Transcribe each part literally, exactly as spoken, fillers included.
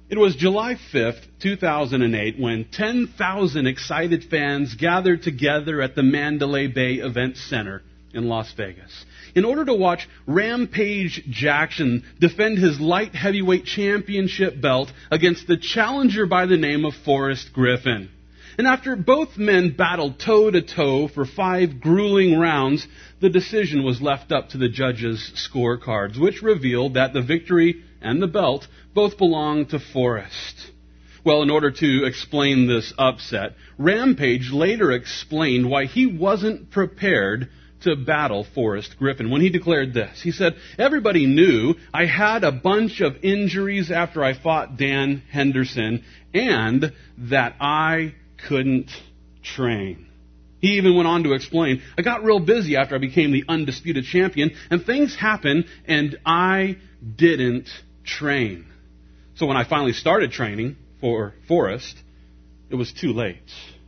It was July fifth, two thousand eight, when ten thousand excited fans gathered together at the Mandalay Bay Event Center in Las Vegas in order to watch Rampage Jackson defend his light heavyweight championship belt against the challenger by the name of Forrest Griffin. And after both men battled toe-to-toe for five grueling rounds, the decision was left up to the judges' scorecards, which revealed that the victory and the belt both belonged to Forrest. Well, in order to explain this upset, Rampage later explained why he wasn't prepared to battle Forrest Griffin when he declared this. He said, "Everybody knew I had a bunch of injuries after I fought Dan Henderson and that I couldn't train." He even went on to explain, "I got real busy after I became the undisputed champion, and things happened, and I didn't train. So when I finally started training for Forrest, it was too late."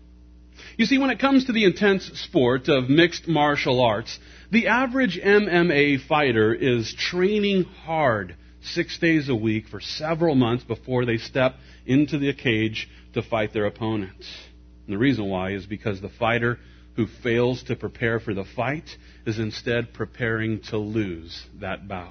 You see, when it comes to the intense sport of mixed martial arts, the average M M A fighter is training hard six days a week for several months before they step into the cage to fight their opponent. And the reason why is because the fighter who fails to prepare for the fight is instead preparing to lose that bout.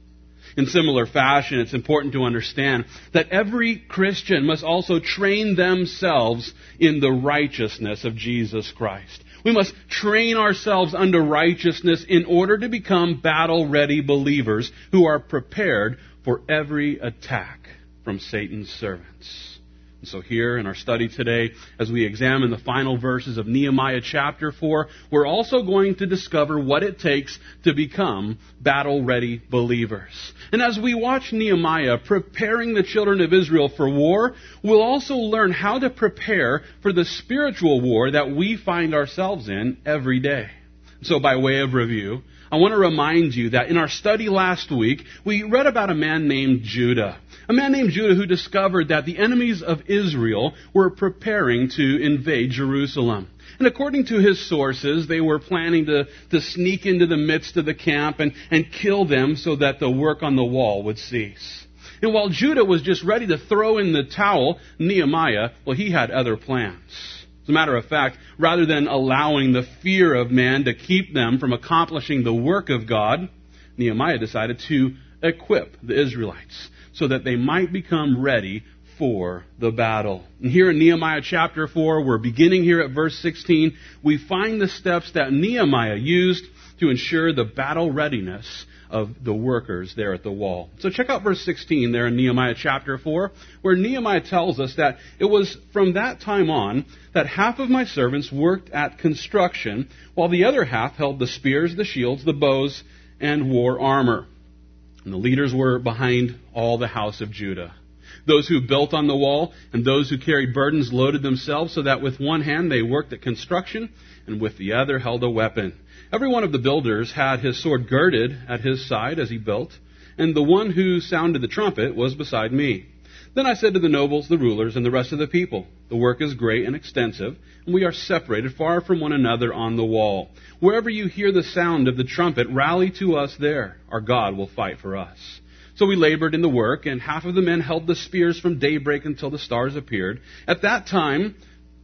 In similar fashion, it's important to understand that every Christian must also train themselves in the righteousness of Jesus Christ. We must train ourselves unto righteousness in order to become battle-ready believers who are prepared for every attack from Satan's servants. And so here in our study today, as we examine the final verses of Nehemiah chapter four, we're also going to discover what it takes to become battle-ready believers. And as we watch Nehemiah preparing the children of Israel for war, we'll also learn how to prepare for the spiritual war that we find ourselves in every day. So by way of review, I want to remind you that in our study last week, we read about a man named Judah. A man named Judah who discovered that the enemies of Israel were preparing to invade Jerusalem. And according to his sources, they were planning to, to sneak into the midst of the camp and, and kill them so that the work on the wall would cease. And while Judah was just ready to throw in the towel, Nehemiah, well, he had other plans. As a matter of fact, rather than allowing the fear of man to keep them from accomplishing the work of God, Nehemiah decided to equip the Israelites so that they might become ready for the battle. And here in Nehemiah chapter four, we're beginning here at verse sixteen, we find the steps that Nehemiah used to ensure the battle readiness of the workers there at the wall. So check out verse sixteen there in Nehemiah chapter four, where Nehemiah tells us that it was from that time on that half of my servants worked at construction, while the other half held the spears, the shields, the bows, and wore armor. And the leaders were behind all the house of Judah. Those who built on the wall and those who carried burdens loaded themselves so that with one hand they worked at construction and with the other held a weapon. Every one of the builders had his sword girded at his side as he built, and the one who sounded the trumpet was beside me. Then I said to the nobles, the rulers, and the rest of the people, the work is great and extensive, and we are separated far from one another on the wall. Wherever you hear the sound of the trumpet, rally to us there. Our God will fight for us. So we labored in the work, and half of the men held the spears from daybreak until the stars appeared. At that time,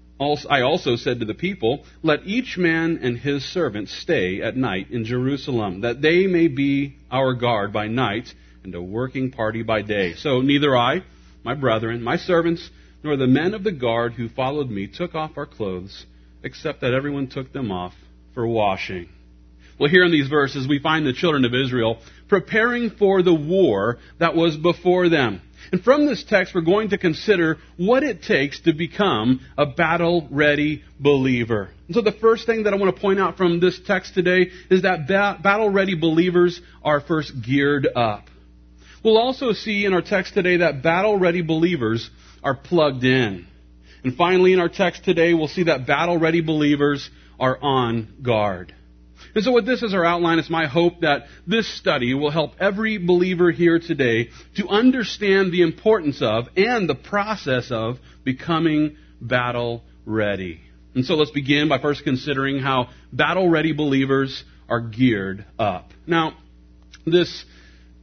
I also said to the people, let each man and his servant stay at night in Jerusalem, that they may be our guard by night and a working party by day. So neither I, my brethren, my servants, nor the men of the guard who followed me took off our clothes, except that everyone took them off for washing. Well, here in these verses, we find the children of Israel preparing for the war that was before them. And from this text, we're going to consider what it takes to become a battle-ready believer. And so the first thing that I want to point out from this text today is that ba- battle-ready believers are first geared up. We'll also see in our text today that battle-ready believers are plugged in. And finally, in our text today, we'll see that battle-ready believers are on guard. And so with this as our outline, it's my hope that this study will help every believer here today to understand the importance of and the process of becoming battle-ready. And so let's begin by first considering how battle-ready believers are geared up. Now, this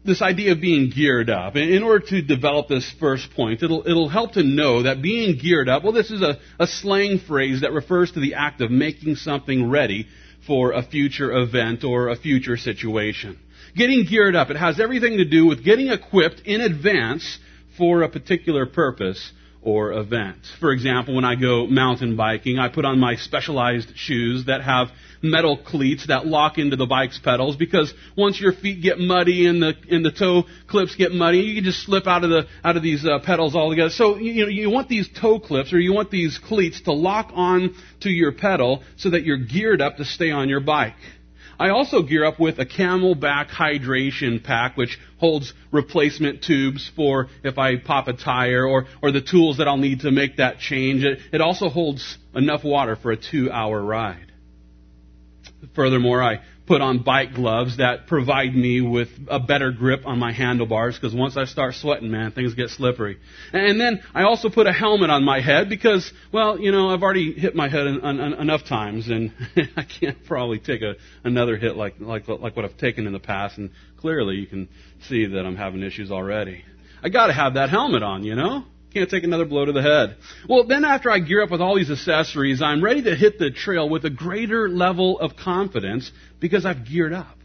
this idea of being geared up. In order to develop this first point, it'll, it'll help to know that being geared up, well, this is a, a slang phrase that refers to the act of making something ready for a future event or a future situation. Getting geared up, it has everything to do with getting equipped in advance for a particular purpose or event. For example, when I go mountain biking, I put on my specialized shoes that have metal cleats that lock into the bike's pedals, because once your feet get muddy and the and the toe clips get muddy, you can just slip out of the out of these uh, pedals altogether. So you know you want these toe clips or you want these cleats to lock on to your pedal so that you're geared up to stay on your bike. I also gear up with a Camelback hydration pack, which holds replacement tubes for if I pop a tire, or, or the tools that I'll need to make that change. It, it also holds enough water for a two-hour ride. Furthermore, I put on bike gloves that provide me with a better grip on my handlebars, because once I start sweating, man, things get slippery. And then I also put a helmet on my head because, well, you know, I've already hit my head en- en- enough times, and I can't probably take a, another hit like, like like what I've taken in the past, and clearly you can see that I'm having issues already. I got to have that helmet on, you know? Can't take another blow to the head. Well, then after I gear up with all these accessories, I'm ready to hit the trail with a greater level of confidence because I've geared up.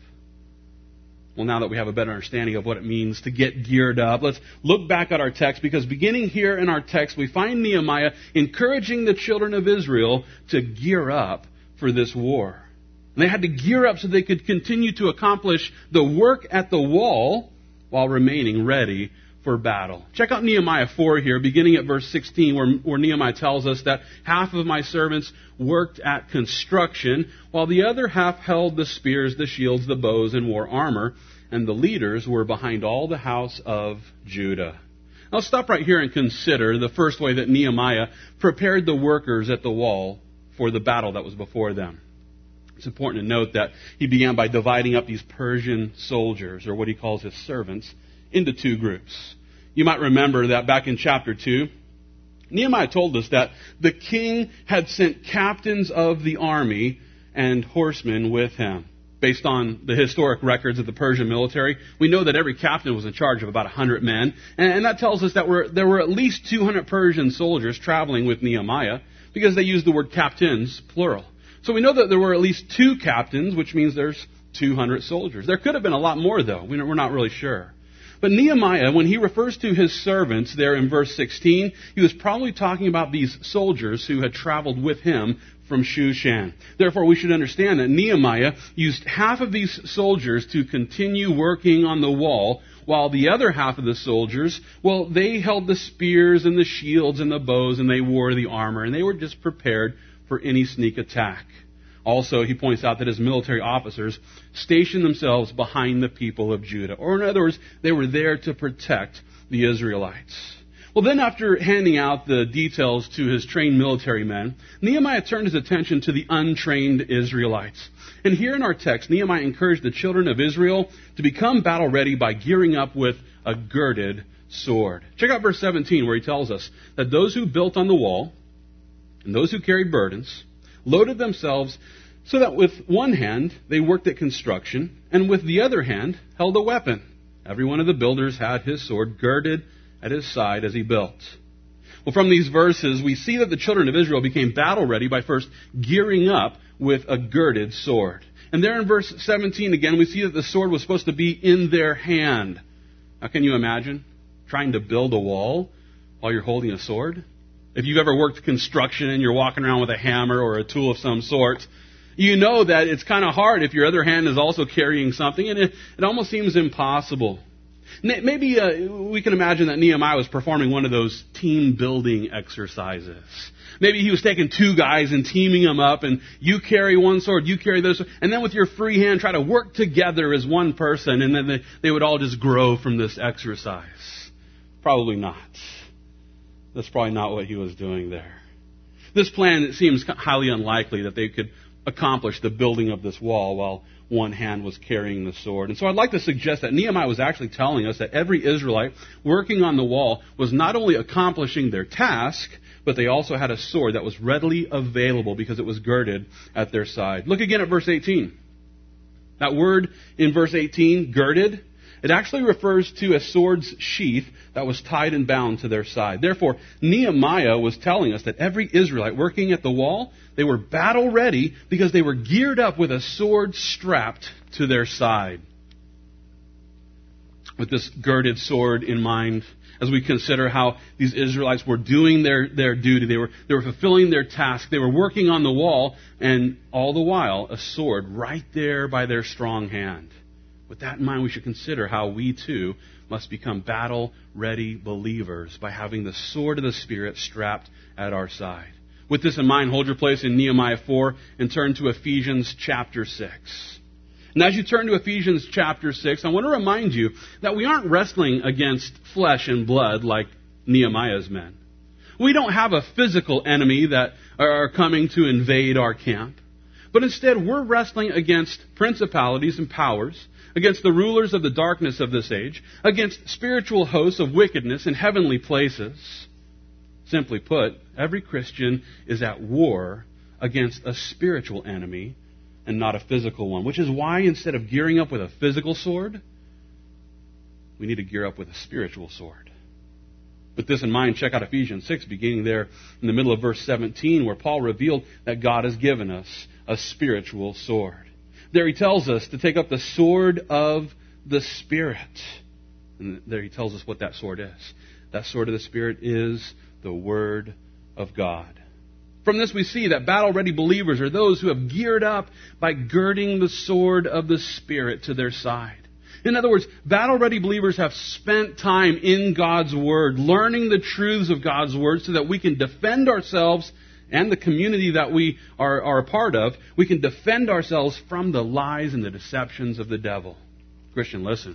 Well, now that we have a better understanding of what it means to get geared up, let's look back at our text, because beginning here in our text, we find Nehemiah encouraging the children of Israel to gear up for this war. And they had to gear up so they could continue to accomplish the work at the wall while remaining ready for battle. Check out Nehemiah four here, beginning at verse sixteen, where, where Nehemiah tells us that half of my servants worked at construction, while the other half held the spears, the shields, the bows, and wore armor, and the leaders were behind all the house of Judah. I'll stop right here and consider the first way that Nehemiah prepared the workers at the wall for the battle that was before them. It's important to note that he began by dividing up these Persian soldiers, or what he calls his servants, into two groups. You might remember that back in chapter two, Nehemiah told us that the king had sent captains of the army and horsemen with him. Based on the historic records of the Persian military, we know that every captain was in charge of about one hundred men, and that tells us that there were at least two hundred Persian soldiers traveling with Nehemiah, because they used the word captains, plural. So we know that there were at least two captains, which means there's two hundred soldiers. There could have been a lot more, though. We're not really sure. But Nehemiah, when he refers to his servants there in verse sixteen, he was probably talking about these soldiers who had traveled with him from Shushan. Therefore, we should understand that Nehemiah used half of these soldiers to continue working on the wall, while the other half of the soldiers, well, they held the spears and the shields and the bows, and they wore the armor, and they were just prepared for any sneak attack. Also, he points out that his military officers stationed themselves behind the people of Judah. Or in other words, they were there to protect the Israelites. Well, then after handing out the details to his trained military men, Nehemiah turned his attention to the untrained Israelites. And here in our text, Nehemiah encouraged the children of Israel to become battle ready by gearing up with a girded sword. Check out verse seventeen, where he tells us that those who built on the wall and those who carried burdens loaded themselves so that with one hand they worked at construction, and with the other hand held a weapon. Every one of the builders had his sword girded at his side as he built. Well, from these verses, we see that the children of Israel became battle ready by first gearing up with a girded sword. And there in verse seventeen again, we see that the sword was supposed to be in their hand. Now, can you imagine trying to build a wall while you're holding a sword? If you've ever worked construction and you're walking around with a hammer or a tool of some sort, you know that it's kind of hard if your other hand is also carrying something, and it, it almost seems impossible. Maybe uh, we can imagine that Nehemiah was performing one of those team-building exercises. Maybe he was taking two guys and teaming them up, and you carry one sword, you carry this, and then with your free hand try to work together as one person, and then they, they would all just grow from this exercise. Probably not. That's probably not what he was doing there. This plan, it seems highly unlikely that they could accomplish the building of this wall while one hand was carrying the sword. And so I'd like to suggest that Nehemiah was actually telling us that every Israelite working on the wall was not only accomplishing their task, but they also had a sword that was readily available because it was girded at their side. Look again at verse eighteen. That word in verse eighteen, girded, it actually refers to a sword's sheath that was tied and bound to their side. Therefore, Nehemiah was telling us that every Israelite working at the wall, they were battle ready because they were geared up with a sword strapped to their side. With this girded sword in mind, as we consider how these Israelites were doing their, their duty, they were, they were fulfilling their task, they were working on the wall, and all the while, a sword right there by their strong hand. With that in mind, we should consider how we too must become battle-ready believers by having the sword of the Spirit strapped at our side. With this in mind, hold your place in Nehemiah four and turn to Ephesians chapter six. And as you turn to Ephesians chapter six, I want to remind you that we aren't wrestling against flesh and blood like Nehemiah's men. We don't have a physical enemy that are coming to invade our camp. But instead, we're wrestling against principalities and powers, against the rulers of the darkness of this age, against spiritual hosts of wickedness in heavenly places. Simply put, every Christian is at war against a spiritual enemy and not a physical one, which is why instead of gearing up with a physical sword, we need to gear up with a spiritual sword. With this in mind, check out Ephesians six, beginning there in the middle of verse seventeen, where Paul revealed that God has given us a spiritual sword. There he tells us to take up the sword of the Spirit. And there he tells us what that sword is. That sword of the Spirit is the Word of God. From this we see that battle-ready believers are those who have geared up by girding the sword of the Spirit to their side. In other words, battle-ready believers have spent time in God's Word, learning the truths of God's Word so that we can defend ourselves and the community that we are, are a part of. We can defend ourselves from the lies and the deceptions of the devil. Christian, listen.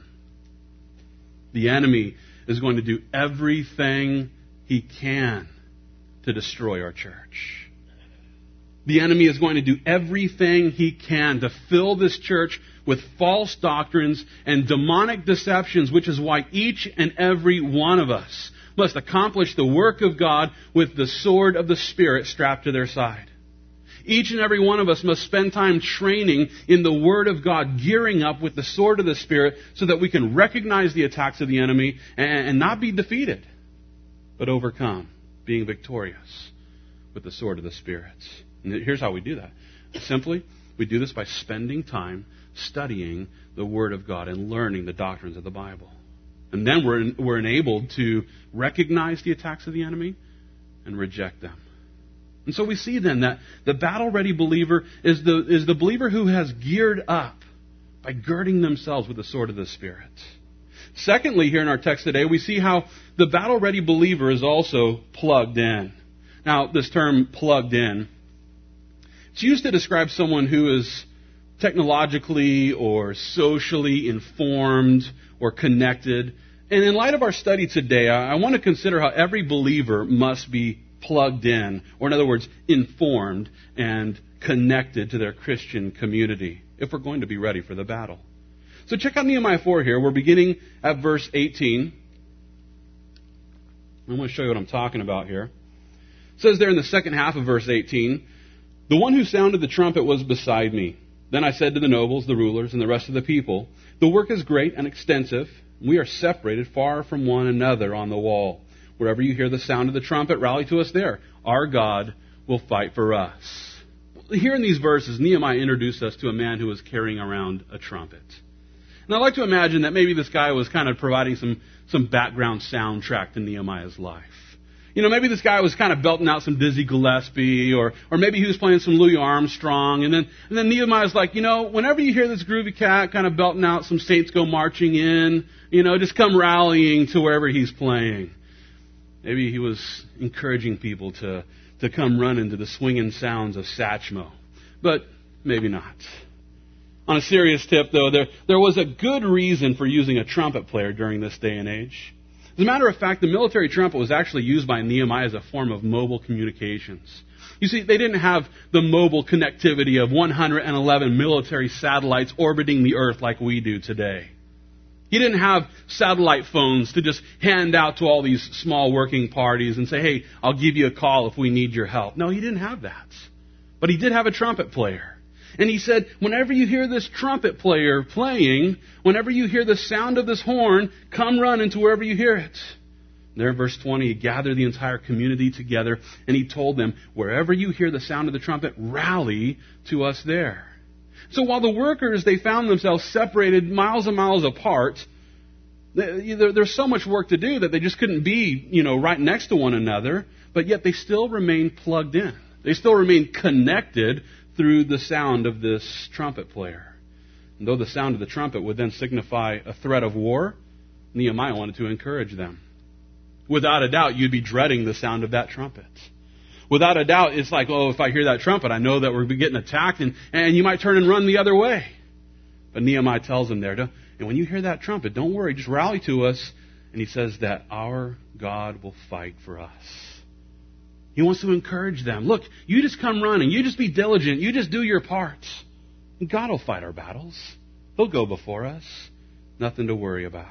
The enemy is going to do everything he can to destroy our church. The enemy is going to do everything he can to fill this church with false doctrines and demonic deceptions, which is why each and every one of us must accomplish the work of God with the sword of the Spirit strapped to their side. Each and every one of us must spend time training in the Word of God, gearing up with the sword of the Spirit so that we can recognize the attacks of the enemy and not be defeated, but overcome, being victorious with the sword of the Spirit. And here's how we do that. Simply, we do this by spending time studying the Word of God and learning the doctrines of the Bible. And then we're, we're enabled to recognize the attacks of the enemy and reject them. And so we see then that the battle-ready believer is the, is the believer who has geared up by girding themselves with the sword of the Spirit. Secondly, here in our text today, we see how the battle-ready believer is also plugged in. Now, this term plugged in, it's used to describe someone who is technologically or socially informed or connected. And in light of our study today, I want to consider how every believer must be plugged in, or in other words, informed and connected to their Christian community if we're going to be ready for the battle. So check out Nehemiah four here. We're beginning at verse eighteen. I'm going to show you what I'm talking about here. It says there in the second half of verse eighteen, "The one who sounded the trumpet was beside me. Then I said to the nobles, the rulers, and the rest of the people, the work is great and extensive. We are separated far from one another on the wall. Wherever you hear the sound of the trumpet, rally to us there. Our God will fight for us." Here in these verses, Nehemiah introduced us to a man who was carrying around a trumpet. And I like to imagine that maybe this guy was kind of providing some, some background soundtrack to Nehemiah's life. You know, maybe this guy was kind of belting out some Dizzy Gillespie, or or maybe he was playing some Louis Armstrong, and then and then Nehemiah's like, you know, whenever you hear this groovy cat kind of belting out some Saints Go Marching In, you know, just come rallying to wherever he's playing. Maybe he was encouraging people to, to come running to the swinging sounds of Satchmo, but maybe not. On a serious tip, though, there, there was a good reason for using a trumpet player during this day and age. As a matter of fact, the military trumpet was actually used by Nehemiah as a form of mobile communications. You see, they didn't have the mobile connectivity of one hundred eleven military satellites orbiting the earth like we do today. He didn't have satellite phones to just hand out to all these small working parties and say, hey, I'll give you a call if we need your help. No, he didn't have that. But he did have a trumpet player. And he said, whenever you hear this trumpet player playing, whenever you hear the sound of this horn, come run into wherever you hear it. There in verse twenty, he gathered the entire community together, and he told them, wherever you hear the sound of the trumpet, rally to us there. So while the workers, they found themselves separated miles and miles apart, there's so much work to do that they just couldn't be, you know, right next to one another, but yet they still remained plugged in. They still remained connected through the sound of this trumpet player. And though the sound of the trumpet would then signify a threat of war, Nehemiah wanted to encourage them. Without a doubt, you'd be dreading the sound of that trumpet. Without a doubt, it's like, oh, if I hear that trumpet, I know that we're getting attacked, and, and you might turn and run the other way. But Nehemiah tells them there, and when you hear that trumpet, don't worry, just rally to us. And he says that our God will fight for us. He wants to encourage them. Look, you just come running. You just be diligent. You just do your part. And God will fight our battles. He'll go before us. Nothing to worry about.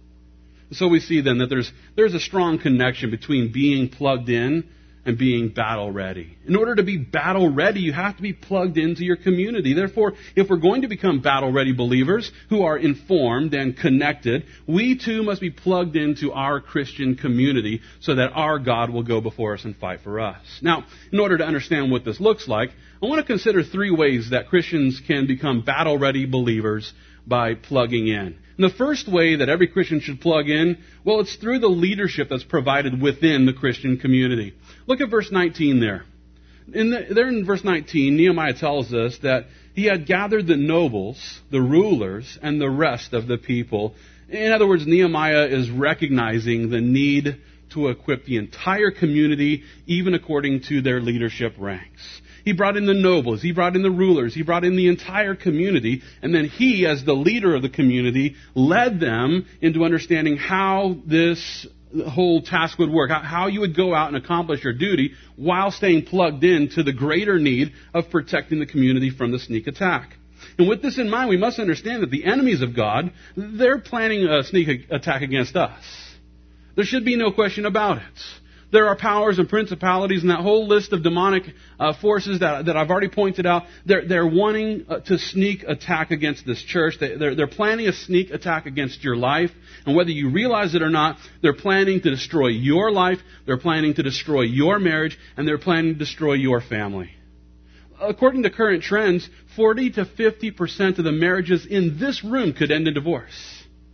So we see then that there's there's a strong connection between being plugged in and being battle ready. In order to be battle ready, you have to be plugged into your community. Therefore, if we're going to become battle ready believers who are informed and connected, we too must be plugged into our Christian community so that our God will go before us and fight for us. Now, in order to understand what this looks like, I want to consider three ways that Christians can become battle ready believers by plugging in. And the first way that every Christian should plug in, well, it's through the leadership that's provided within the Christian community. Look at verse nineteen there. In the, there in verse nineteen, Nehemiah tells us that he had gathered the nobles, the rulers, and the rest of the people. In other words, Nehemiah is recognizing the need to equip the entire community, even according to their leadership ranks. He brought in the nobles, he brought in the rulers, he brought in the entire community, and then he, as the leader of the community, led them into understanding how this whole task would work, how you would go out and accomplish your duty while staying plugged in to the greater need of protecting the community from the sneak attack. And with this in mind, we must understand that the enemies of God, they're planning a sneak attack against us. There should be no question about it. There are powers and principalities and that whole list of demonic uh, forces that, that I've already pointed out. They're, they're wanting uh, to sneak attack against this church. They, they're, they're planning a sneak attack against your life. And whether you realize it or not, they're planning to destroy your life, they're planning to destroy your marriage, and they're planning to destroy your family. According to current trends, forty to fifty percent of the marriages in this room could end in divorce.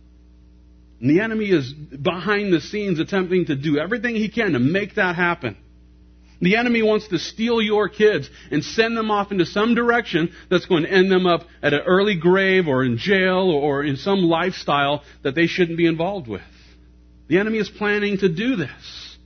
And the enemy is behind the scenes attempting to do everything he can to make that happen. The enemy wants to steal your kids and send them off into some direction that's going to end them up at an early grave or in jail or in some lifestyle that they shouldn't be involved with. The enemy is planning to do this.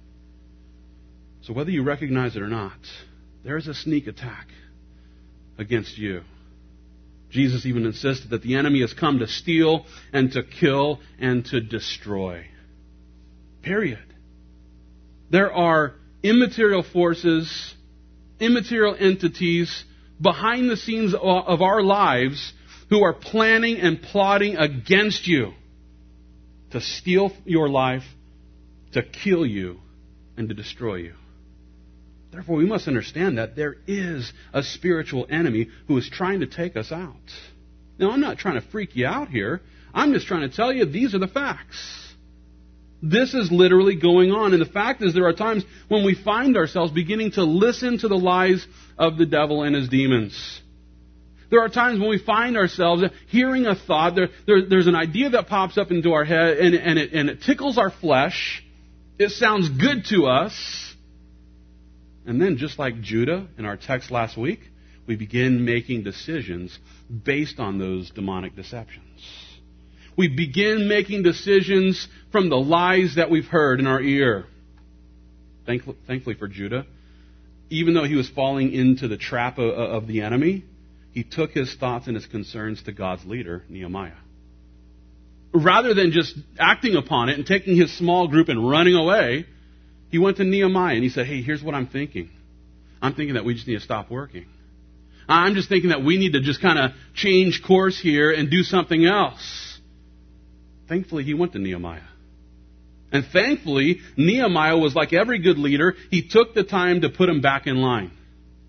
So whether you recognize it or not, there is a sneak attack against you. Jesus even insisted that the enemy has come to steal and to kill and to destroy. Period. There are immaterial forces, immaterial entities behind the scenes of our lives who are planning and plotting against you to steal your life, to kill you, and to destroy you. Therefore, we must understand that there is a spiritual enemy who is trying to take us out. Now, I'm not trying to freak you out here. I'm just trying to tell you these are the facts. This is literally going on. And the fact is there are times when we find ourselves beginning to listen to the lies of the devil and his demons. There are times when we find ourselves hearing a thought. There, there, there's an idea that pops up into our head and, and, it, and it tickles our flesh. It sounds good to us. And then, just like Judah in our text last week, we begin making decisions based on those demonic deceptions. We begin making decisions from the lies that we've heard in our ear. Thankfully for Judah, even though he was falling into the trap of the enemy, he took his thoughts and his concerns to God's leader, Nehemiah. Rather than just acting upon it and taking his small group and running away, he went to Nehemiah and he said, hey, here's what I'm thinking. I'm thinking that we just need to stop working. I'm just thinking that we need to just kind of change course here and do something else. Thankfully, he went to Nehemiah. And thankfully, Nehemiah was like every good leader. He took the time to put him back in line.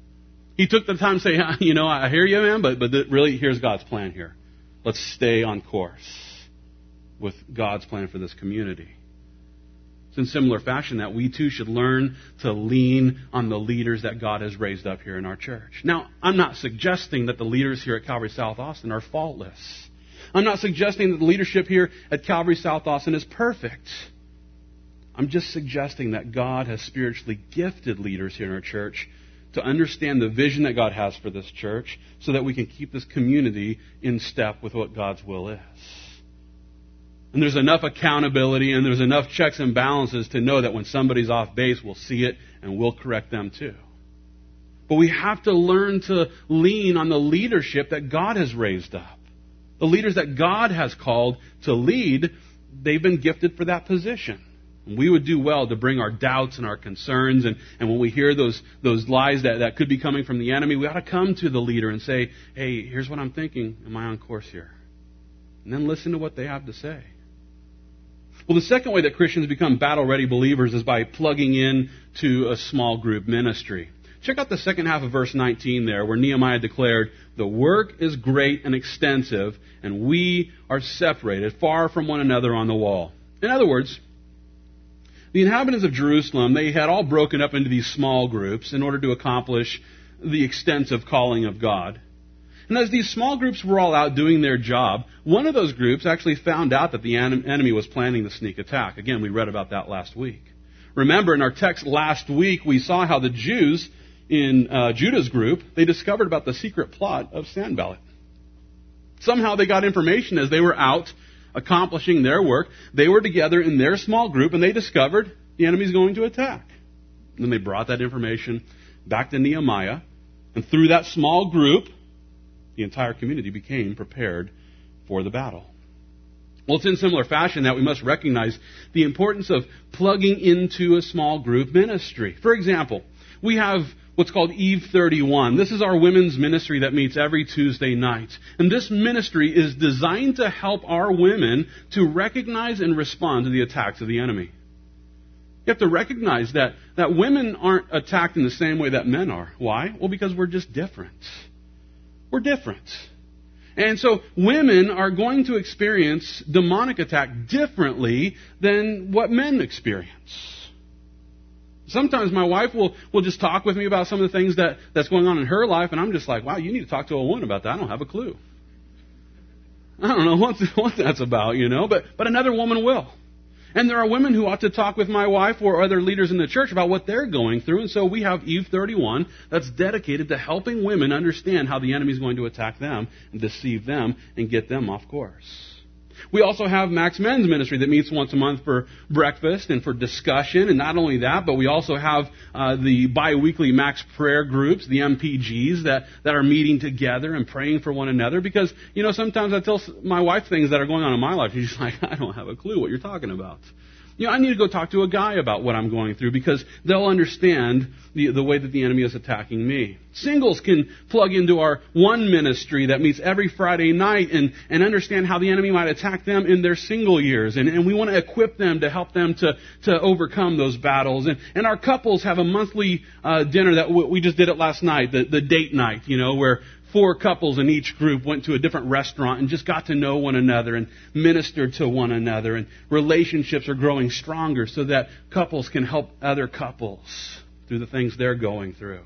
He took the time to say, you know, I hear you, man, but, but really, here's God's plan here. Let's stay on course with God's plan for this community. It's in similar fashion that we too should learn to lean on the leaders that God has raised up here in our church. Now, I'm not suggesting that the leaders here at Calvary South Austin are faultless. I'm not suggesting that the leadership here at Calvary South Austin is perfect. I'm just suggesting that God has spiritually gifted leaders here in our church to understand the vision that God has for this church so that we can keep this community in step with what God's will is. And there's enough accountability and there's enough checks and balances to know that when somebody's off base, we'll see it and we'll correct them too. But we have to learn to lean on the leadership that God has raised up. The leaders that God has called to lead, they've been gifted for that position. And we would do well to bring our doubts and our concerns, and, and when we hear those, those lies that, that could be coming from the enemy, we ought to come to the leader and say, hey, here's what I'm thinking. Am I on course here? And then listen to what they have to say. Well, the second way that Christians become battle-ready believers is by plugging in to a small group ministry. Check out the second half of verse nineteen there, where Nehemiah declared, the work is great and extensive, and we are separated far from one another on the wall. In other words, the inhabitants of Jerusalem, they had all broken up into these small groups in order to accomplish the extensive calling of God. And as these small groups were all out doing their job, one of those groups actually found out that the enemy was planning the sneak attack. Again, we read about that last week. Remember, in our text last week, we saw how the Jews in uh, Judah's group, they discovered about the secret plot of Sanballat. Somehow they got information as they were out accomplishing their work. They were together in their small group, and they discovered the enemy's going to attack. And then they brought that information back to Nehemiah, and through that small group, the entire community became prepared for the battle. Well, it's in similar fashion that we must recognize the importance of plugging into a small group ministry. For example, we have what's called Eve thirty-one. This is our women's ministry that meets every Tuesday night. And this ministry is designed to help our women to recognize and respond to the attacks of the enemy. You have to recognize that, that women aren't attacked in the same way that men are. Why? Well, because we're just different. We're different. And so women are going to experience demonic attack differently than what men experience. Sometimes my wife will, will just talk with me about some of the things that, that's going on in her life, and I'm just like, wow, you need to talk to a woman about that. I don't have a clue. I don't know what, what that's about, you know, but, but another woman will. And there are women who ought to talk with my wife or other leaders in the church about what they're going through. And so we have Eve thirty-one that's dedicated to helping women understand how the enemy is going to attack them and deceive them and get them off course. We also have Max Men's Ministry that meets once a month for breakfast and for discussion. And not only that, but we also have uh, the bi-weekly Max Prayer Groups, the M P Gs, that, that are meeting together and praying for one another. Because, you know, sometimes I tell my wife things that are going on in my life. And she's like, I don't have a clue what you're talking about. You know, I need to go talk to a guy about what I'm going through because they'll understand the, the way that the enemy is attacking me. Singles can plug into our one ministry that meets every Friday night and, and understand how the enemy might attack them in their single years. And, and we want to equip them to help them to, to overcome those battles. And, and our couples have a monthly uh, dinner that w- we just did it last night, the, the date night, you know, where four couples in each group went to a different restaurant and just got to know one another and ministered to one another. And relationships are growing stronger so that couples can help other couples through the things they're going through.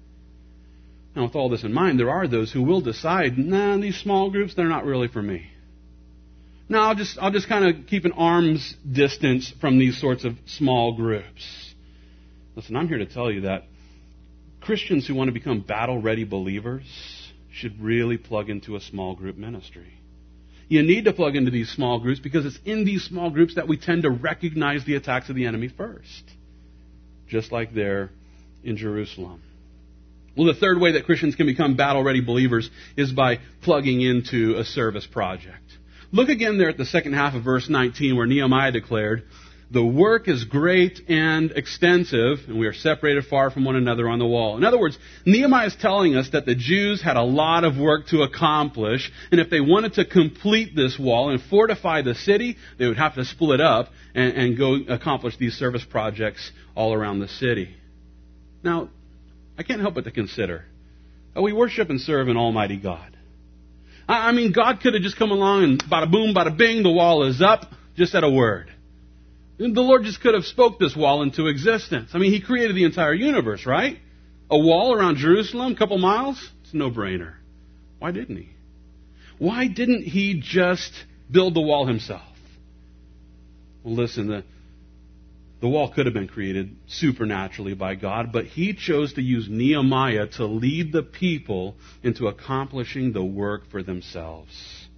Now, with all this in mind, there are those who will decide, nah, these small groups, they're not really for me. No, I'll just, I'll just kind of keep an arm's distance from these sorts of small groups. Listen, I'm here to tell you that Christians who want to become battle-ready believers should really plug into a small group ministry. You need to plug into these small groups because it's in these small groups that we tend to recognize the attacks of the enemy first. Just like there in Jerusalem. Well, the third way that Christians can become battle-ready believers is by plugging into a service project. Look again there at the second half of verse nineteen where Nehemiah declared, the work is great and extensive, and we are separated far from one another on the wall. In other words, Nehemiah is telling us that the Jews had a lot of work to accomplish, and if they wanted to complete this wall and fortify the city, they would have to split up and, and go accomplish these service projects all around the city. Now, I can't help but to consider Oh, we worship and serve an almighty God. I mean, God could have just come along and bada boom, bada bing, the wall is up, just at a word. The Lord just could have spoke this wall into existence. I mean, He created the entire universe, right? A wall around Jerusalem, a couple miles, it's a no-brainer. Why didn't He? Why didn't He just build the wall Himself? Well, listen, the, the wall could have been created supernaturally by God, but He chose to use Nehemiah to lead the people into accomplishing the work for themselves.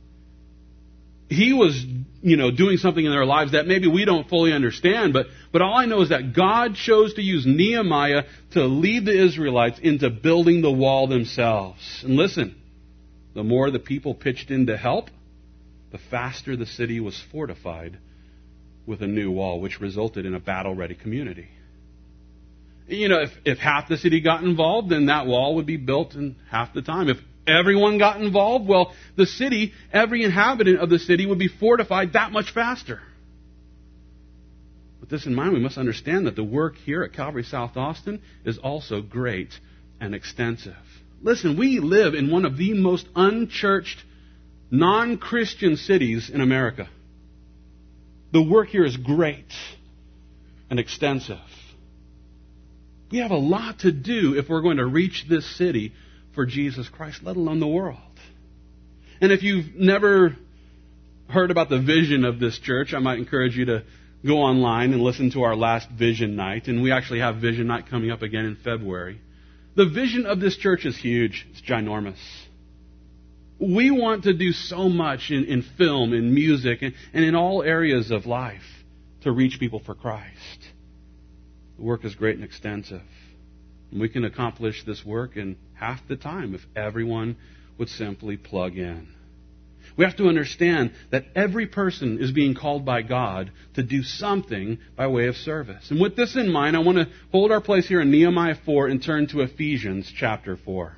He was, you know, doing something in their lives that maybe we don't fully understand, but, but all I know is that God chose to use Nehemiah to lead the Israelites into building the wall themselves. And listen, the more the people pitched in to help, the faster the city was fortified with a new wall, which resulted in a battle-ready community. You know, if, if half the city got involved, then that wall would be built in half the time. If everyone got involved, well, the city, every inhabitant of the city would be fortified that much faster. With this in mind, we must understand that the work here at Calvary South Austin is also great and extensive. Listen, we live in one of the most unchurched, non-Christian cities in America. The work here is great and extensive. We have a lot to do if we're going to reach this city for Jesus Christ, let alone the world. And if you've never heard about the vision of this church, I might encourage you to go online and listen to our last Vision Night. And we actually have Vision Night coming up again in February. The vision of this church is huge. It's ginormous. We want to do so much in, in film, in music, and, and in all areas of life to reach people for Christ. The work is great and extensive. And we can accomplish this work in half the time if everyone would simply plug in. We have to understand that every person is being called by God to do something by way of service. And with this in mind, I want to hold our place here in Nehemiah four and turn to Ephesians chapter four.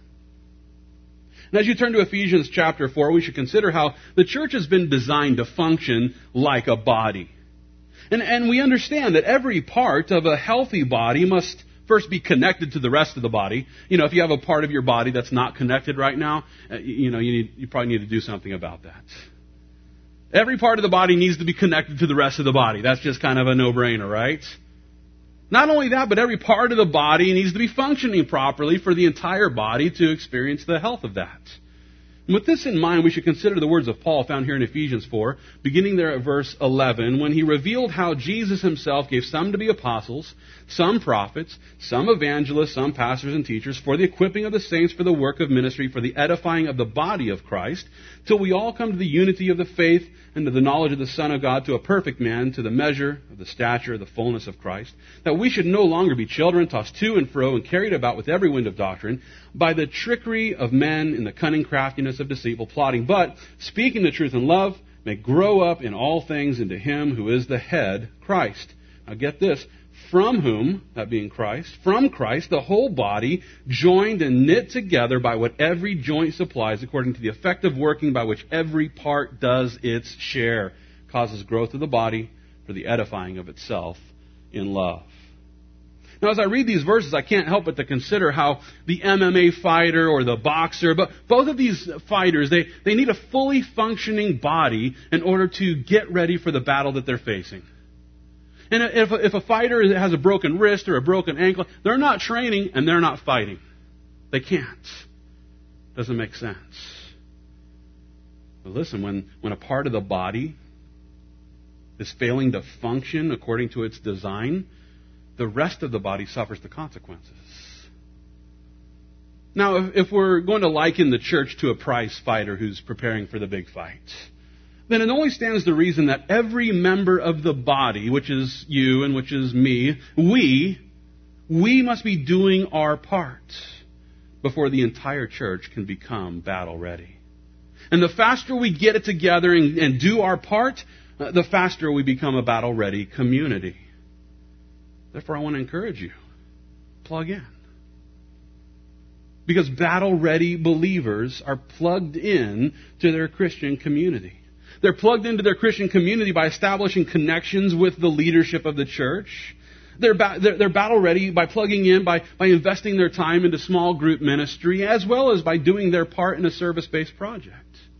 And as you turn to Ephesians chapter four, we should consider how the church has been designed to function like a body. And, and we understand that every part of a healthy body must first be connected to the rest of the body. You know, if you have a part of your body that's not connected right now, you know, you, need, you probably need to do something about that. Every part of the body needs to be connected to the rest of the body. That's just kind of a no-brainer, right? Not only that, but every part of the body needs to be functioning properly for the entire body to experience the health of that. And with this in mind, we should consider the words of Paul found here in Ephesians four, beginning there at verse eleven, when he revealed how Jesus himself gave some to be apostles, some prophets, some evangelists, some pastors and teachers, for the equipping of the saints for the work of ministry, for the edifying of the body of Christ, till we all come to the unity of the faith and to the knowledge of the Son of God, to a perfect man, to the measure of the stature of the fullness of Christ, that we should no longer be children, tossed to and fro and carried about with every wind of doctrine, by the trickery of men and the cunning craftiness of deceitful plotting, but, speaking the truth in love, may grow up in all things into Him who is the head, Christ. Now get this, from whom, that being Christ, from Christ, the whole body, joined and knit together by what every joint supplies, according to the effective working by which every part does its share, causes growth of the body for the edifying of itself in love. Now, as I read these verses, I can't help but to consider how the M M A fighter or the boxer, but both of these fighters, they, they need a fully functioning body in order to get ready for the battle that they're facing. And if a, if a fighter has a broken wrist or a broken ankle, they're not training and they're not fighting. They can't. Doesn't make sense. But listen, when, when a part of the body is failing to function according to its design, the rest of the body suffers the consequences. Now, if, if we're going to liken the church to a prize fighter who's preparing for the big fight, then it only stands to reason that every member of the body, which is you and which is me, we, we must be doing our part before the entire church can become battle ready. And the faster we get it together and, and do our part, uh, the faster we become a battle ready community. Therefore, I want to encourage you, plug in. Because battle-ready believers are plugged in to their Christian community. They're plugged into their Christian community by establishing connections with the leadership of the church. They're, ba- they're, they're battle ready by plugging in, by, by investing their time into small group ministry, as well as by doing their part in a service-based project.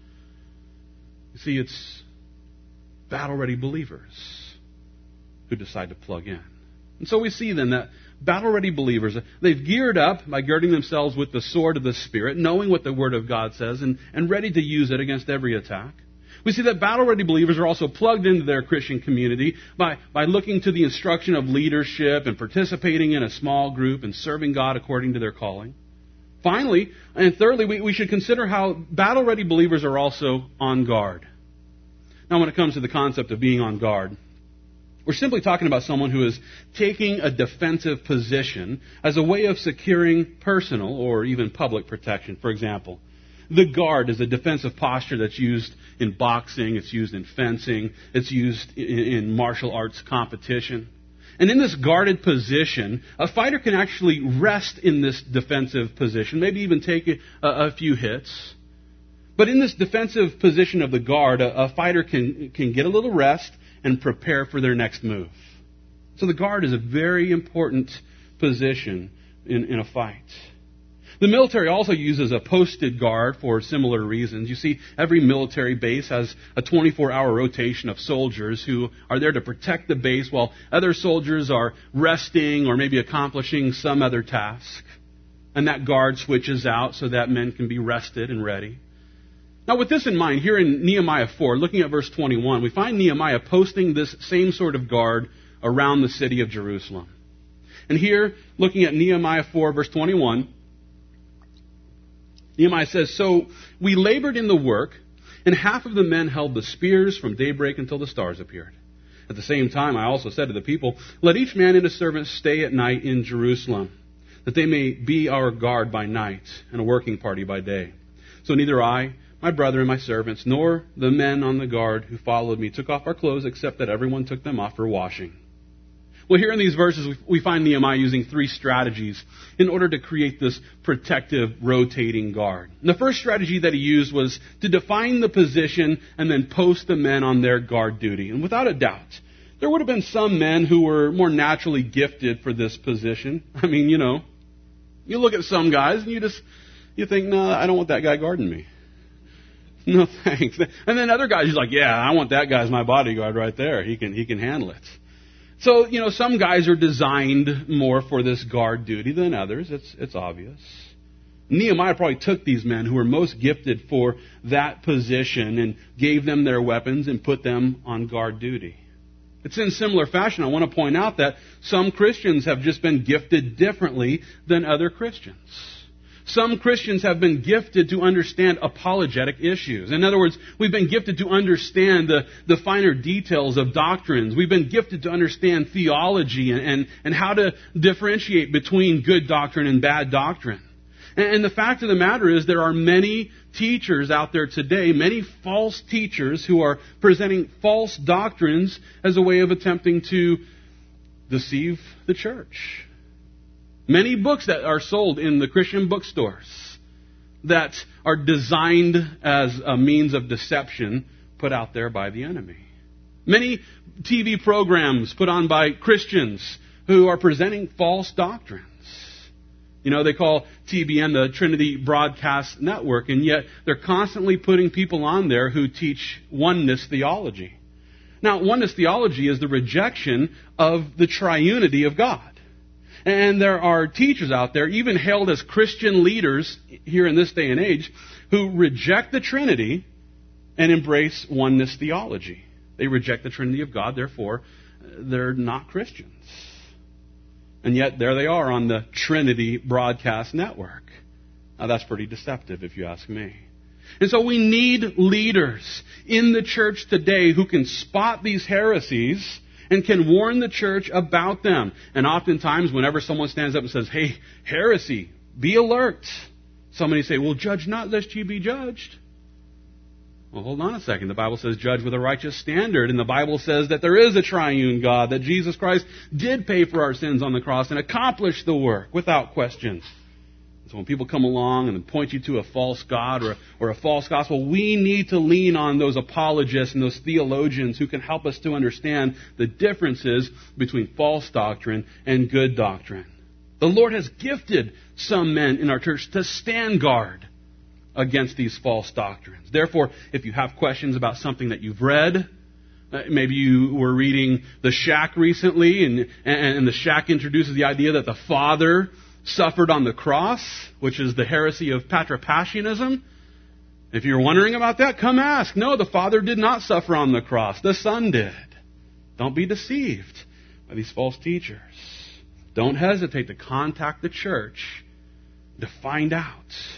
You see, it's battle ready believers who decide to plug in. And so we see then that battle ready believers, they've geared up by girding themselves with the sword of the Spirit, knowing what the Word of God says, and, and ready to use it against every attack. We see that battle-ready believers are also plugged into their Christian community by, by looking to the instruction of leadership and participating in a small group and serving God according to their calling. Finally, and thirdly, we, we should consider how battle-ready believers are also on guard. Now, when it comes to the concept of being on guard, we're simply talking about someone who is taking a defensive position as a way of securing personal or even public protection. For example, the guard is a defensive posture that's used in boxing, it's used in fencing, it's used in, in martial arts competition. And in this guarded position, a fighter can actually rest in this defensive position, maybe even take a, a few hits. But in this defensive position of the guard, a, a fighter can, can get a little rest and prepare for their next move. So the guard is a very important position in, in a fight. The military also uses a posted guard for similar reasons. You see, every military base has a twenty-four hour rotation of soldiers who are there to protect the base while other soldiers are resting or maybe accomplishing some other task. And that guard switches out so that men can be rested and ready. Now, with this in mind, here in Nehemiah four, looking at verse twenty-one, we find Nehemiah posting this same sort of guard around the city of Jerusalem. And here, looking at Nehemiah four, verse twenty-one, Nehemiah says, "So we labored in the work, and half of the men held the spears from daybreak until the stars appeared. At the same time, I also said to the people, 'Let each man and his servant stay at night in Jerusalem, that they may be our guard by night and a working party by day.' So neither I, my brother and my servants, nor the men on the guard who followed me took off our clothes, except that everyone took them off for washing." Well, here in these verses, we find Nehemiah using three strategies in order to create this protective, rotating guard. And the first strategy that he used was to define the position and then post the men on their guard duty. And without a doubt, there would have been some men who were more naturally gifted for this position. I mean, you know, you look at some guys and you just, you think, no, I don't want that guy guarding me. No thanks. And then other guys, he's like, yeah, I want that guy as my bodyguard right there. He can, he can handle it. So, you know, some guys are designed more for this guard duty than others. It's, it's obvious. Nehemiah probably took these men who were most gifted for that position and gave them their weapons and put them on guard duty. It's in similar fashion. I want to point out that some Christians have just been gifted differently than other Christians. Some Christians have been gifted to understand apologetic issues. In other words, we've been gifted to understand the, the finer details of doctrines. We've been gifted to understand theology and, and, and how to differentiate between good doctrine and bad doctrine. And, and the fact of the matter is there are many teachers out there today, many false teachers who are presenting false doctrines as a way of attempting to deceive the church. Many books that are sold in the Christian bookstores that are designed as a means of deception put out there by the enemy. Many T V programs put on by Christians who are presenting false doctrines. You know, they call T B N the Trinity Broadcast Network, and yet they're constantly putting people on there who teach oneness theology. Now, oneness theology is the rejection of the triunity of God. And there are teachers out there, even hailed as Christian leaders here in this day and age, who reject the Trinity and embrace oneness theology. They reject the Trinity of God, therefore they're not Christians. And yet there they are on the Trinity Broadcast Network. Now that's pretty deceptive if you ask me. And so we need leaders in the church today who can spot these heresies and can warn the church about them. And oftentimes, whenever someone stands up and says, hey, heresy, be alert, somebody say, well, judge not lest ye be judged. Well, hold on a second. The Bible says judge with a righteous standard. And the Bible says that there is a triune God, that Jesus Christ did pay for our sins on the cross and accomplish the work without question. So when people come along and point you to a false god or, or a false gospel, we need to lean on those apologists and those theologians who can help us to understand the differences between false doctrine and good doctrine. The Lord has gifted some men in our church to stand guard against these false doctrines. Therefore, if you have questions about something that you've read, maybe you were reading The Shack recently, and, and the Shack introduces the idea that the Father suffered on the cross, which is the heresy of Patripassianism. If you're wondering about that, come ask. No, the Father did not suffer on the cross. The Son did. Don't be deceived by these false teachers. Don't hesitate to contact the church to find out,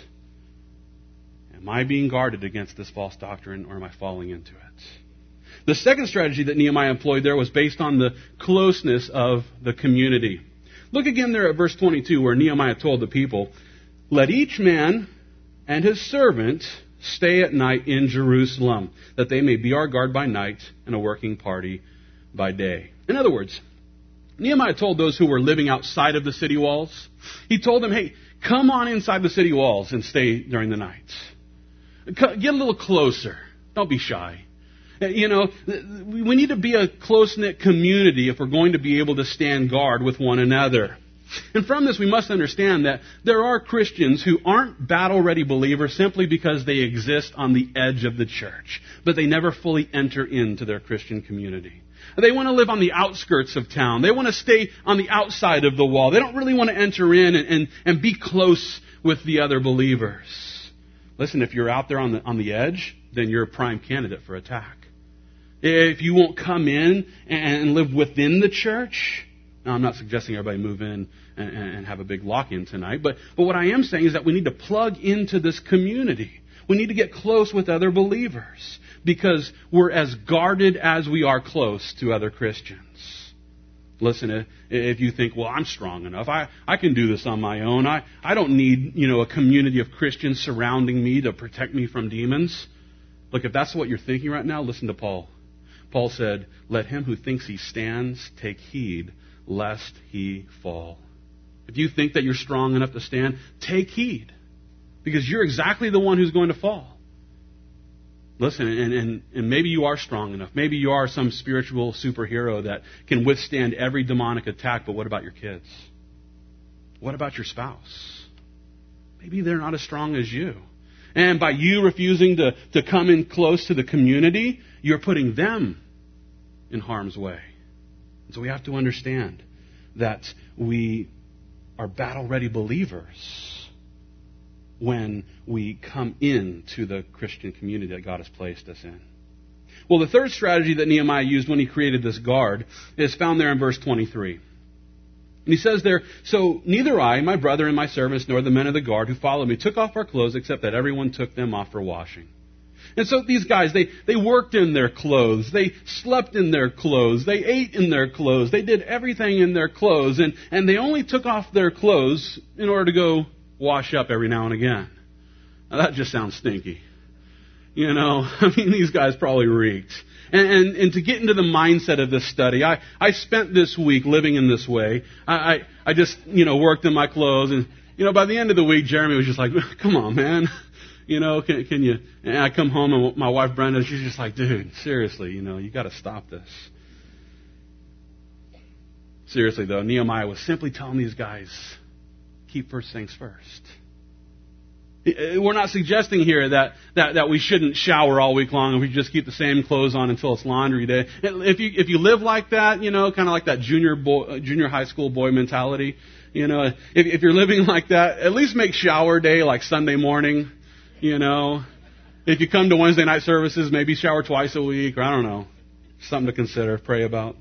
am I being guarded against this false doctrine, or am I falling into it? The second strategy that Nehemiah employed there was based on the closeness of the community. Look again there at verse twenty-two, where Nehemiah told the people, "Let each man and his servant stay at night in Jerusalem, that they may be our guard by night and a working party by day." In other words, Nehemiah told those who were living outside of the city walls, he told them, hey, come on inside the city walls and stay during the night. Get a little closer. Don't be shy. You know, we need to be a close-knit community if we're going to be able to stand guard with one another. And from this, we must understand that there are Christians who aren't battle-ready believers simply because they exist on the edge of the church, but they never fully enter into their Christian community. They want to live on the outskirts of town. They want to stay on the outside of the wall. They don't really want to enter in and, and, and be close with the other believers. Listen, if you're out there on the, on the edge, then you're a prime candidate for attack. If you won't come in and live within the church, now I'm not suggesting everybody move in and, and have a big lock-in tonight, but, but what I am saying is that we need to plug into this community. We need to get close with other believers because we're as guarded as we are close to other Christians. Listen, if you think, well, I'm strong enough, I, I can do this on my own, I, I don't need, you know, a community of Christians surrounding me to protect me from demons. Look, if that's what you're thinking right now, listen to Paul. Paul said, "Let him who thinks he stands take heed lest he fall." If you think that you're strong enough to stand, take heed, because you're exactly the one who's going to fall. Listen, and, and, and maybe you are strong enough. Maybe you are some spiritual superhero that can withstand every demonic attack, but what about your kids? What about your spouse? Maybe they're not as strong as you. And by you refusing to, to come in close to the community, you're putting them in harm's way. And so we have to understand that we are battle-ready believers when we come into the Christian community that God has placed us in. Well, the third strategy that Nehemiah used when he created this guard is found there in verse twenty-three. And he says there, "So neither I, my brother, and my servants, nor the men of the guard who followed me took off our clothes, except that everyone took them off for washing." And so these guys, they, they worked in their clothes. They slept in their clothes. They ate in their clothes. They did everything in their clothes. And, and they only took off their clothes in order to go wash up every now and again. Now that just sounds stinky. You know, I mean, these guys probably reeked. And, and, and to get into the mindset of this study, I, I spent this week living in this way. I, I, I just, you know, worked in my clothes. And, you know, by the end of the week, Jeremy was just like, come on, man. You know, can, can you, and I come home and my wife Brenda, she's just like, dude, seriously, you know, you got to stop this. Seriously though, Nehemiah was simply telling these guys, keep first things first. We're not suggesting here that, that, that we shouldn't shower all week long and we just keep the same clothes on until it's laundry day. If you, if you live like that, you know, kind of like that junior boy, junior high school boy mentality, you know, if, if you're living like that, at least make shower day like Sunday morning. You know, if you come to Wednesday night services, maybe shower twice a week, or I don't know, something to consider, pray about.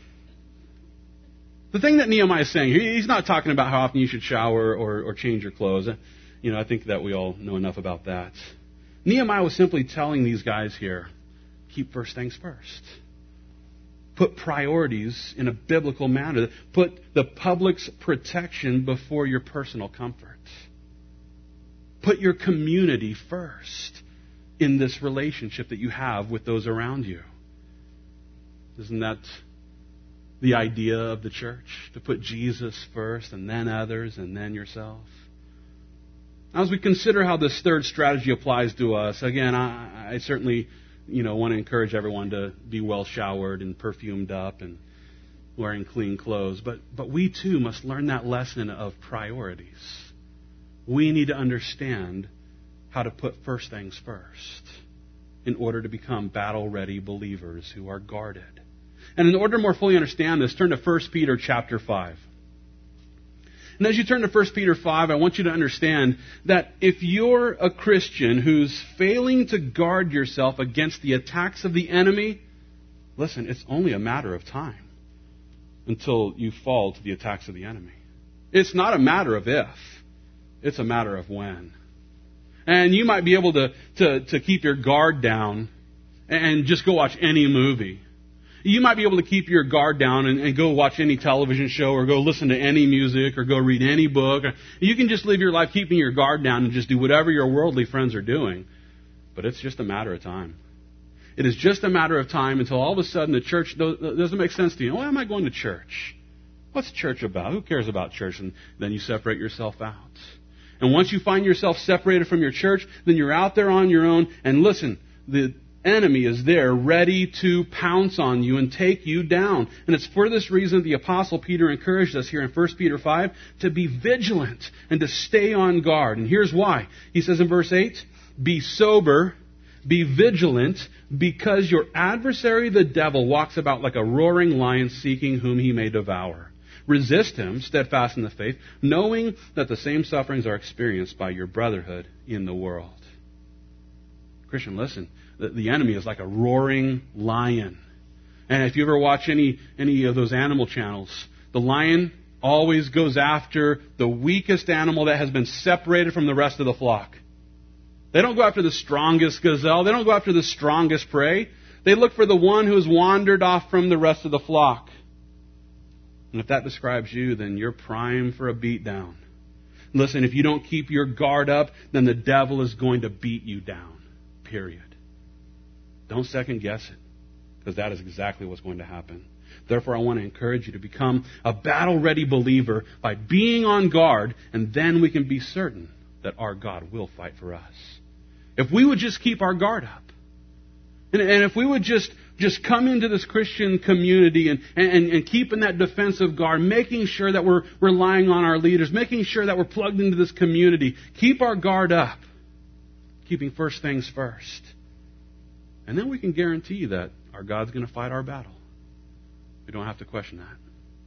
The thing that Nehemiah is saying, he's not talking about how often you should shower or, or change your clothes. You know, I think that we all know enough about that. Nehemiah was simply telling these guys here, keep first things first. Put priorities in a biblical manner. Put the public's protection before your personal comfort. Put your community first in this relationship that you have with those around you. Isn't that the idea of the church? To put Jesus first and then others and then yourself? As we consider how this third strategy applies to us, again, I, I certainly, you know, want to encourage everyone to be well showered and perfumed up and wearing clean clothes. But, but we too must learn that lesson of priorities. We need to understand how to put first things first in order to become battle-ready believers who are guarded. And in order to more fully understand this, turn to First Peter chapter five. And as you turn to First Peter five, I want you to understand that if you're a Christian who's failing to guard yourself against the attacks of the enemy, listen, it's only a matter of time until you fall to the attacks of the enemy. It's not a matter of if, it's a matter of when. And you might be able to, to, to keep your guard down and just go watch any movie. You might be able to keep your guard down and, and go watch any television show or go listen to any music or go read any book. You can just live your life keeping your guard down and just do whatever your worldly friends are doing. But it's just a matter of time. It is just a matter of time until all of a sudden the church doesn't make sense to you. Why am I going to church? What's church about? Who cares about church? And then you separate yourself out. And once you find yourself separated from your church, then you're out there on your own. And listen, the enemy is there ready to pounce on you and take you down. And it's for this reason the Apostle Peter encouraged us here in First Peter five to be vigilant and to stay on guard. And here's why. He says in verse eight, be sober, be vigilant, because your adversary the devil walks about like a roaring lion seeking whom he may devour. Resist him, steadfast in the faith, knowing that the same sufferings are experienced by your brotherhood in the world. Christian, listen, the, the enemy is like a roaring lion. And if you ever watch any, any of those animal channels, the lion always goes after the weakest animal that has been separated from the rest of the flock. They don't go after the strongest gazelle. They don't go after the strongest prey. They look for the one who has wandered off from the rest of the flock. And if that describes you, then you're prime for a beatdown. Listen, if you don't keep your guard up, then the devil is going to beat you down. Period. Don't second guess it, because that is exactly what's going to happen. Therefore, I want to encourage you to become a battle-ready believer by being on guard, and then we can be certain that our God will fight for us. If we would just keep our guard up, and, and if we would just Just come into this Christian community and, and, and keep in that defensive guard, making sure that we're relying on our leaders, making sure that we're plugged into this community. Keep our guard up, keeping first things first. And then we can guarantee that our God's going to fight our battle. We don't have to question that.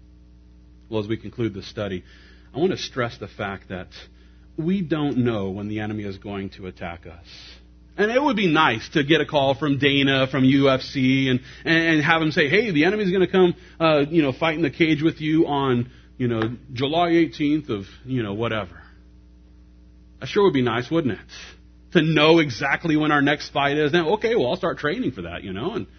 Well, as we conclude this study, I want to stress the fact that we don't know when the enemy is going to attack us. And it would be nice to get a call from Dana, from U F C, and, and have him say, hey, the enemy's going to come, uh, you know, fight in the cage with you on, you know, July eighteenth of, you know, whatever. That sure would be nice, wouldn't it? To know exactly when our next fight is. Now, okay, well, I'll start training for that, you know. And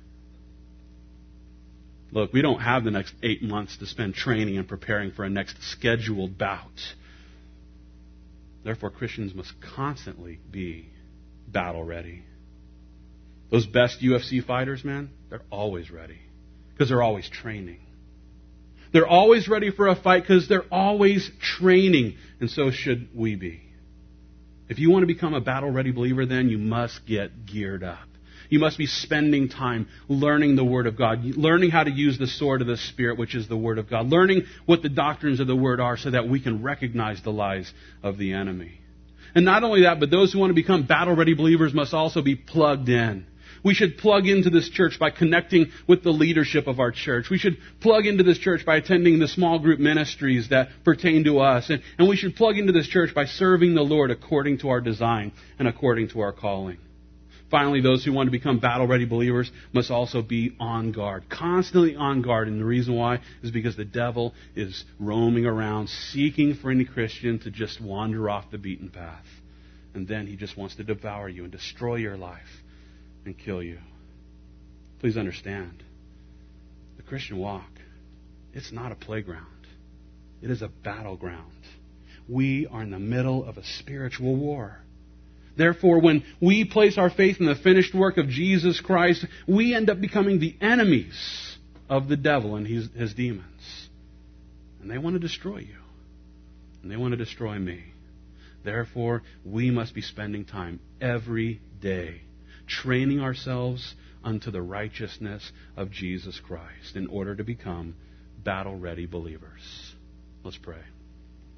look, we don't have the next eight months to spend training and preparing for a next scheduled bout. Therefore, Christians must constantly be battle ready. Those best U F C fighters, man, they're always ready because they're always training. They're always ready for a fight because they're always training, and so should we be. If you want to become a battle ready believer, then you must get geared up. You must be spending time learning the Word of God, learning how to use the sword of the Spirit, which is the Word of God, learning what the doctrines of the Word are so that we can recognize the lies of the enemy. And not only that, but those who want to become battle-ready believers must also be plugged in. We should plug into this church by connecting with the leadership of our church. We should plug into this church by attending the small group ministries that pertain to us. And, and we should plug into this church by serving the Lord according to our design and according to our calling. Finally, those who want to become battle-ready believers must also be on guard, constantly on guard. And the reason why is because the devil is roaming around, seeking for any Christian to just wander off the beaten path. And then he just wants to devour you and destroy your life and kill you. Please understand, the Christian walk, it's not a playground. It is a battleground. We are in the middle of a spiritual war. Therefore, when we place our faith in the finished work of Jesus Christ, we end up becoming the enemies of the devil and his, his demons. And they want to destroy you. And they want to destroy me. Therefore, we must be spending time every day training ourselves unto the righteousness of Jesus Christ in order to become battle-ready believers. Let's pray.